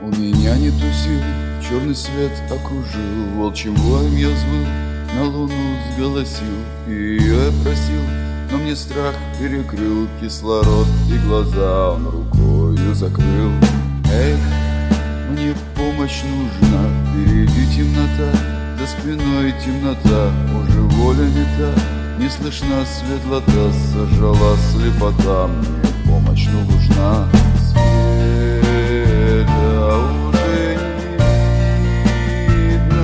У меня нету сил, черный свет окружил, волчьим воем я взвыл, на луну сголосил, и ее я просил, но мне страх перекрыл кислород, и глаза он рукою закрыл. Эх, мне помощь нужна, впереди темнота, за спиной темнота, уже воля не та, не слышна светлота, сожрала слепота, мне помощь нужна. Света уже не видно,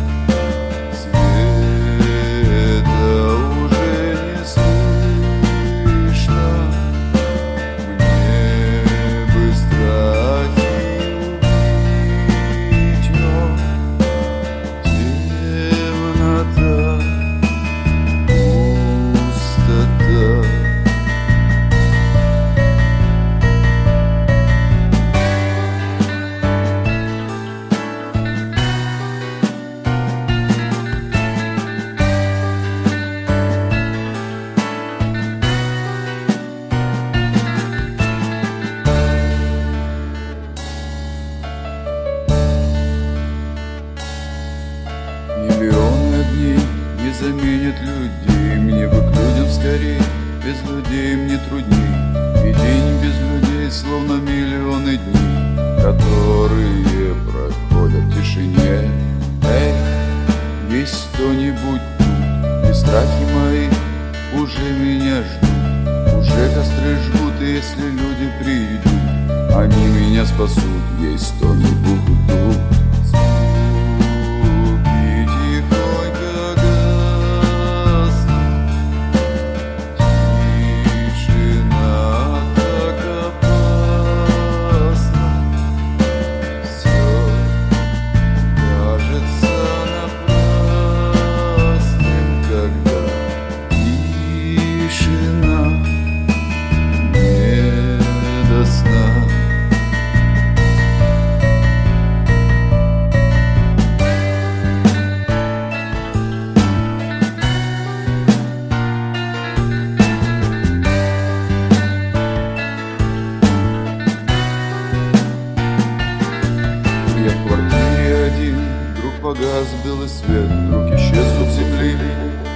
света уже не слышно, мне быстро отъехать, темнота, пустота. Миллионы дней не заменят людей, мне бы к людям скорей, без людей мне трудней. И день без людей, словно миллионы дней, которые проходят в тишине. Эй, есть кто-нибудь тут, и страхи мои уже меня ждут, уже костры жгут, и если люди придут, они меня спасут. Есть кто-нибудь тут. Я в квартире один, вдруг погас белый свет, вдруг исчез звук земли.